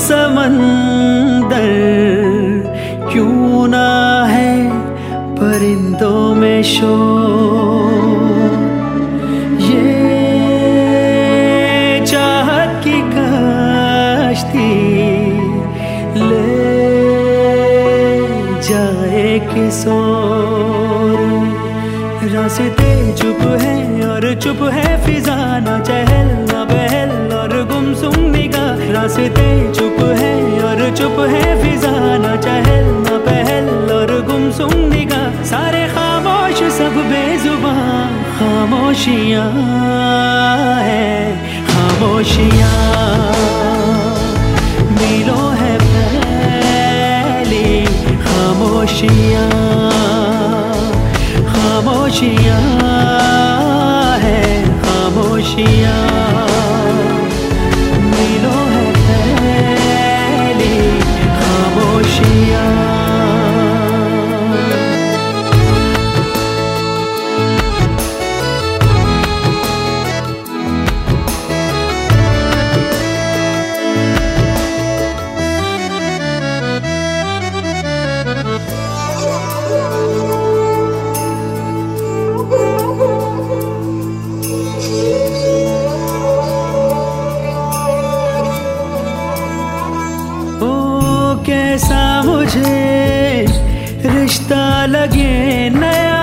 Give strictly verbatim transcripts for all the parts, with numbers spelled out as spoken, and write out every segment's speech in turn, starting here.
समंदर क्यों ना है परिंदों में शोर। ये चाहत की कश्ती ले जाए किस ओर। रास्ते चुप है और चुप है फिजा, ना चहल ना बहल और गुमसुम निगाह। रास्ते चुप है और चुप है फिजा, ना चहल ना बहल और गुमसुम निगाह। सारे खामोश सब बेजुबां, खामोशियां है खामोशियां। मीलों है फैली खामोशियां, खामोशियां है खामोशियां। मीलों है फैली खामोशियां। कैसा मुझे रिश्ता लगे नया,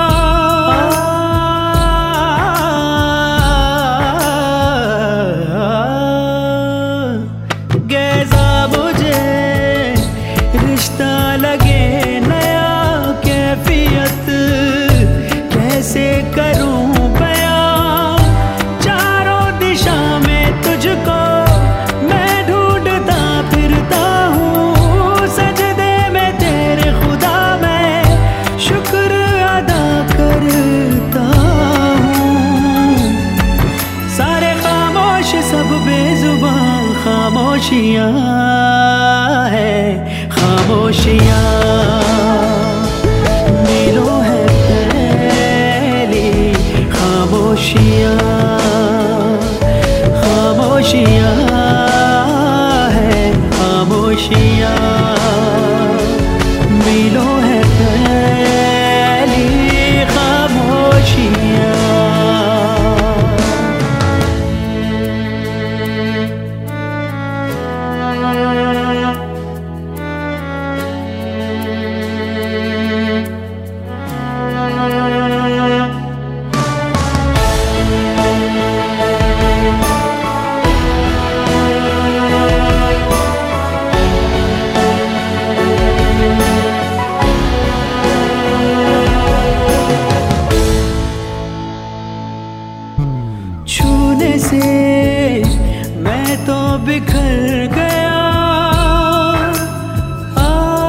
कैसा मुझे रिश्ता लगे नया। कैफियत कैसे करूं बयां, चारों दिशा में तुझको मैं ढूंढता फिरता हूँ। खामोशियां है खामोशियां। मीलों है फैली खामोशियां, खामोशियां है खामोशियां। मीलों है फैली खामोशियां। छूने से मैं तो बिखर गया, आ,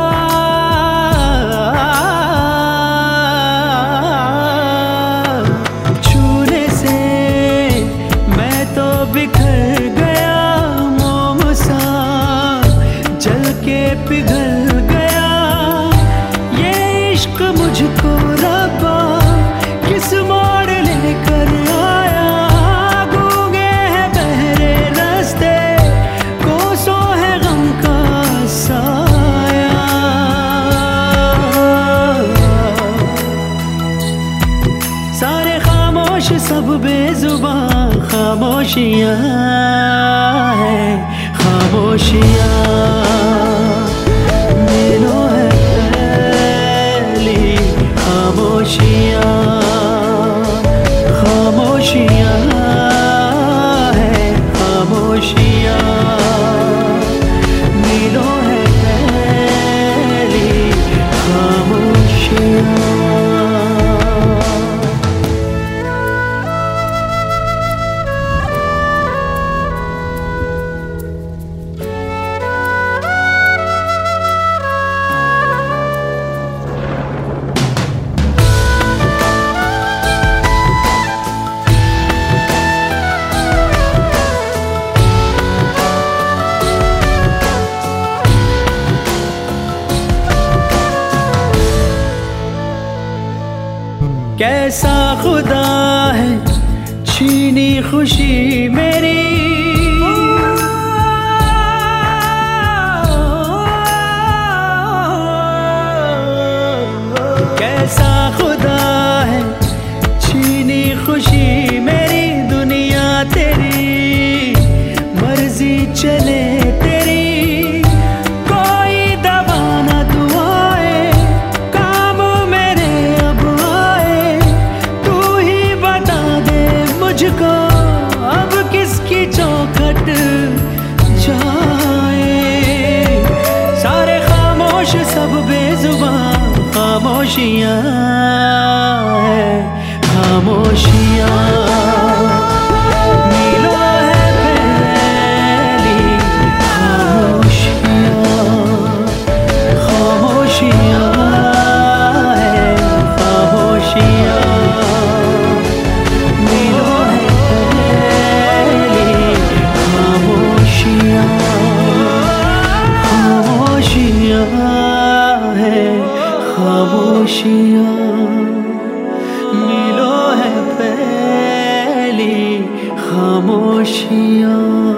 छूने से मैं तो बिखर गया। मोम सा जल के पिघल गया। ये इश्क मुझको रब्बा किस मोड़ लेकर आया। गूंगे हैं बहरे रास्ते, कोसों है गम का साया। सारे खामोश सब बेजुबां, खामोशियां है खामोशियां। मीलों है फैली खामोशियां, खामोशियां है खामोशियां। मीलों है फैली खामोशियां। कैसा खुदा है छीनी खुशी मेरी, खामोशियाँ है खामोशियाँ मिलो है पहली खामोशियाँ खामोशियाँ है खामोशियाँ मिलो है पहली खामोशियाँ खामोशियाँ है खामोशियाँ मिलो है पहली खामोशियाँ।